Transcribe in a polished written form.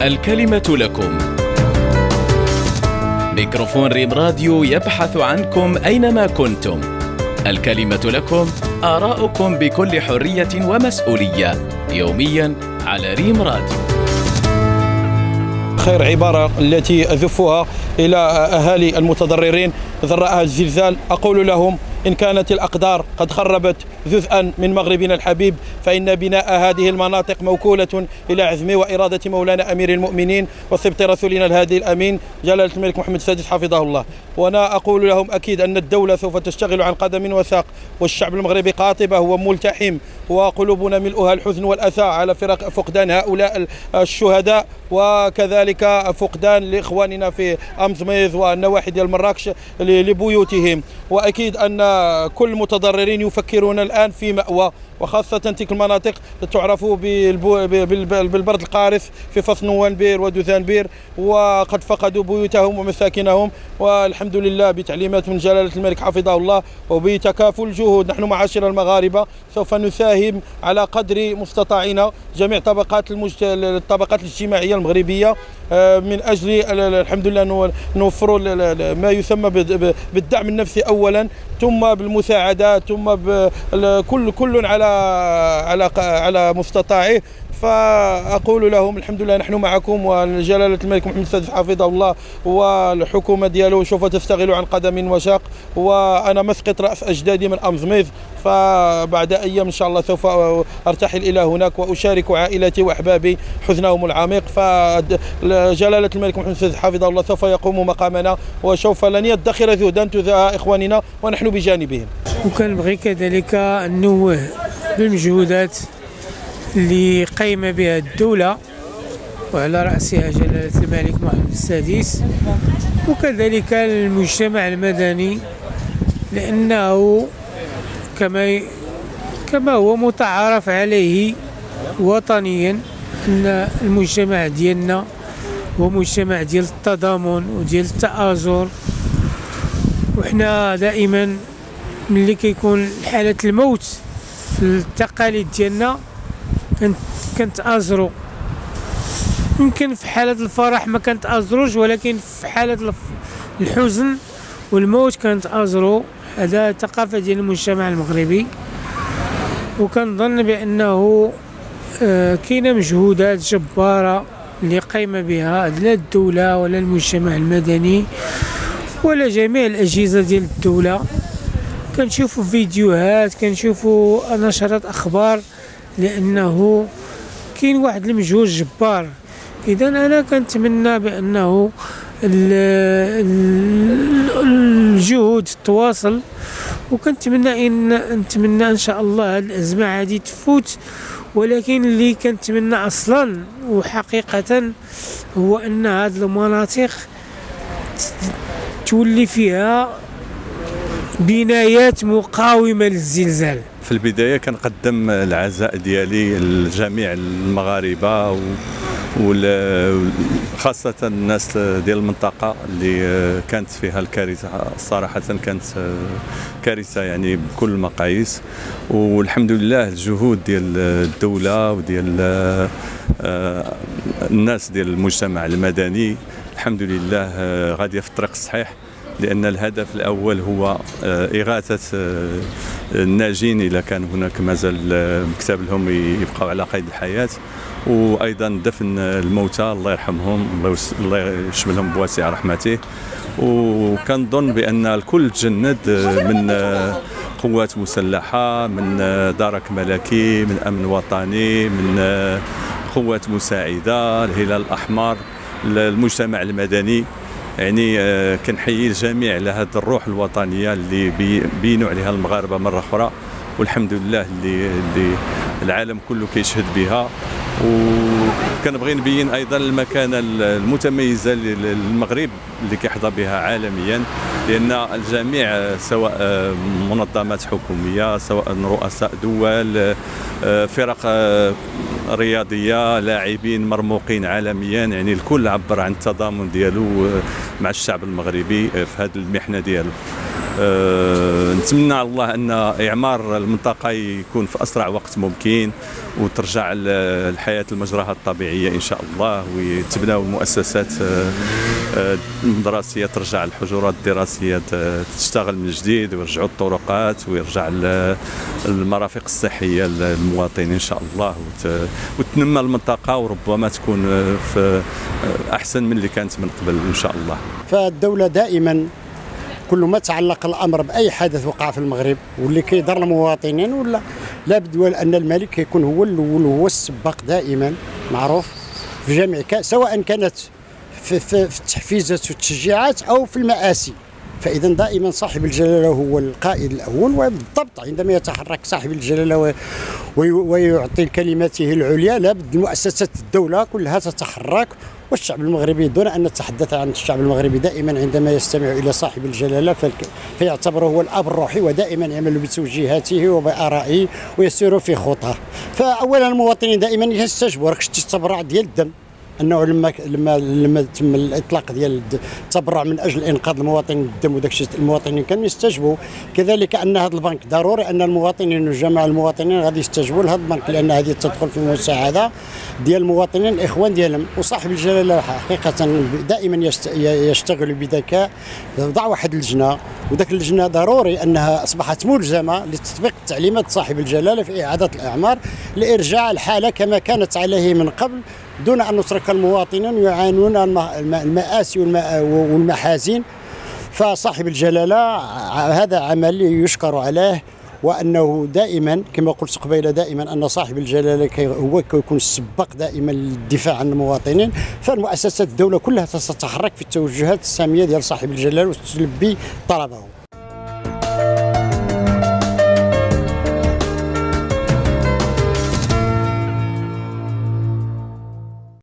الكلمة لكم. ميكروفون ريم راديو يبحث عنكم أينما كنتم. الكلمة لكم، آراؤكم بكل حرية ومسؤولية، يوميا على ريم راديو. خير عبارة التي أزفها إلى أهالي المتضررين ذراء الزلزال، أقول لهم: إن كانت الأقدار قد خربت جزءا من مغربنا الحبيب، فإن بناء هذه المناطق موكولة إلى عزم وإرادة مولانا أمير المؤمنين وسبط رسولنا الهادي الأمين جلالة الملك محمد السادس حفظه الله. وأنا أقول لهم: أكيد أن الدولة سوف تشتغل عن قدم وساق، والشعب المغربي قاطبة وملتحم، وقلوبنا ملؤها الحزن والأسى على فقدان هؤلاء الشهداء، وكذلك فقدان لإخواننا في أمزميز والنواحي ديال مراكش لبيوتهم. وأكيد أن كل المتضررين يفكرون الآن في مأوى، وخاصة تلك المناطق تعرف بالبرد القارس في فصل نوانبير ودوزانبير، وقد فقدوا بيوتهم ومساكنهم. والحمد لله بتعليمات من جلالة الملك حفظه الله وبتكافل الجهود، نحن معاشر المغاربة سوف نساهم على قدر مستطاعنا جميع الطبقات الاجتماعية المغربية من أجل الحمد لله نوفر ما يسمى بالدعم النفسي أولا، ثم بالمساعدات، ثم كل على مستطاعه. فأقول لهم: الحمد لله نحن معكم، وجلالة الملك محمد السادس حفظه الله والحكومة ديالو سوف تستغل عن قدم وساق. وأنا مسقط رأس أجدادي من أمزميز، فبعد أيام إن شاء الله سوف أرتحل إلى هناك وأشارك عائلتي وأحبابي حزنهم العميق. فجلالة الملك محمد السادس حفظه الله سوف يقوم مقامنا، وسوف لن يدخر جهدا تجاه إخواننا، ونحن بجانبهم. وكنبغي كذلك ننوه بالمجهودات اللي قايمة بها الدولة وعلى رأسها جلالة الملك محمد السادس، وكذلك المجتمع المدني، لأنه كما هو متعارف عليه وطنيا أن المجتمع ديالنا هو مجتمع ديال التضامن وديال التآزر. وحنا دائما ملي كيكون حالة الموت في التقاليد ديالنا كنتآزروا. يمكن في حالة الفرح ما كنتآزروش، ولكن في حالة الحزن والموت كنتآزروا. هذا ثقافة ديال المجتمع المغربي، وكنظن بأنه كاينة مجهودات جبارة اللي قايمة بها لا الدولة ولا المجتمع المدني ولا جميع الأجهزة ديال الدولة. كنشوفوا فيديوهات، كنشوفوا نشرات أخبار، لأنه كاين واحد المجهود جبار. إذا أنا كنتمنى بأنه الجهود تواصل، وكنتمنى نتمنى إن شاء الله الأزمة هذه تفوت. ولكن اللي كنتمنى أصلا وحقيقة هو أن هذه المناطق تولي فيها بنايات مقاومة للزلزال. في البداية كنقدم العزاء ديالي لجميع المغاربة وخاصة الناس ديال المنطقة اللي كانت فيها الكارثة. صراحة كانت كارثة يعني بكل المقاييس، والحمد لله الجهود ديال الدولة وديال الناس ديال المجتمع المدني الحمد لله غادية في الطريق الصحيح، لأن الهدف الأول هو إغاثة الناجين إذا كان هناك مازال مكتب لهم يبقوا على قيد الحياة، وأيضا دفن الموتى الله يرحمهم، الله يشملهم بواسع رحمته. وكنظن بأن الكل تجند من قوات مسلحة، من درك ملكي، من أمن وطني، من قوات مساعدة، الهلال الأحمر، المجتمع المدني. يعني كنحيي الجميع على هذه الروح الوطنية اللي بينوا عليها المغاربة مرة أخرى، والحمد لله اللي العالم كله كيشهد بها. وكنبغي نبين أيضا المكانة المتميزة للمغرب اللي كيحظى بها عالميا، لأن الجميع سواء منظمات حكومية، سواء رؤساء دول، فرق رياضية، لاعبين مرموقين عالميا، يعني الكل عبر عن التضامن ديالو مع الشعب المغربي في هذه المحنة ديالو. نتمنى على الله أن إعمار المنطقة يكون في أسرع وقت ممكن، وترجع الحياة لمجراها الطبيعية إن شاء الله، وتبناو المؤسسات الدراسية، ترجع الحجرات الدراسية تشتغل من جديد، ويرجعوا الطرقات، ويرجع المرافق الصحية للمواطنين إن شاء الله، وتنمى المنطقة، وربما تكون في أحسن من اللي كانت من قبل إن شاء الله. فالدولة دائما كل ما تعلق الامر باي حدث وقع في المغرب واللي كيضر المواطنين ولا لابد ان الملك كيكون هو الاول وهو السباق دائما معروف في جميع سواء كانت في التحفيزات والتشجيعات او في المآسي. فاذا دائما صاحب الجلاله هو القائد الاول، وبالضبط عندما يتحرك صاحب الجلاله ويعطي كلمته العليا لابد مؤسسات الدوله كلها تتحرك. والشعب المغربي دون ان نتحدث عن الشعب المغربي دائما عندما يستمع الى صاحب الجلاله فيعتبره هو الاب الروحي، ودائما يعمل بتوجيهاته وبآرائه ويسير في خطاه. فاولا المواطنين دائما يستجيبوا. راك شتي التبرع ديال الدم، انه لما تم الاطلاق ديال التبرع من اجل انقاذ المواطنين الدم وداك الشيء المواطنين كانوا يستجبوا. كذلك ان هذا البنك ضروري ان المواطنين وجماعه المواطنين غادي يستجبوا لهذا البنك، لان هذه تدخل في المساعده ديال المواطنين الاخوان ديالهم. وصاحب الجلاله حقيقه دائما يشتغل بذكاء. وضع واحد اللجنه، وذاك اللجنه ضروري انها اصبحت ملزمه لتطبيق تعليمات صاحب الجلاله في اعاده الاعمار لارجاع الحاله كما كانت عليه من قبل، دون أن نترك المواطنين يعانون المآسي والمحازن. فصاحب الجلالة هذا عمل يشكر عليه، وأنه دائما كما قلت قبيل دائما أن صاحب الجلالة هو يكون السباق دائما للدفاع عن المواطنين. فالمؤسسات الدولة كلها ستتحرك في التوجهات السامية ديال صاحب الجلالة وتلبي طلبه.